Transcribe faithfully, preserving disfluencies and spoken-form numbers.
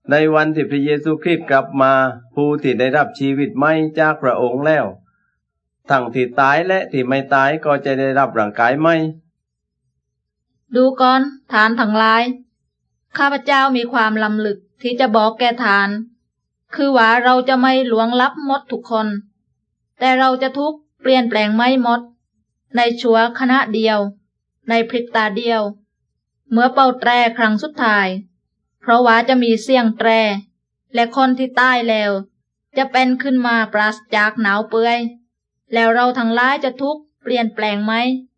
ในวันที่พระเยซูคริสต์กลับมาผู้ที่ได้รับชีวิตใหม่จากพระองค์แล้วทั้งที่ตายและที่ไม่ตายก็จะได้รับร่างกายใหม่ดูก่อนทานทั้งหลายข้าพเจ้ามีความลำลึกที่จะบอกแก่ทานคือว่าเราจะไม่หลวงลับหมดทุกคนแต่เราจะทุกเปลี่ยนแปลงไม่หมดในชั่วขณะเดียวในพริบตาเดียวเมื่อเป่าแตรครั้งสุดท้ายเพราะว่าจะมีเสียงแตรและคนที่ตายแล้วจะเป็นขึ้นมาปราศจากหนาวเปื่อยแล้วเราทั้งหลายจะทุกเปลี่ยนแปลงไหม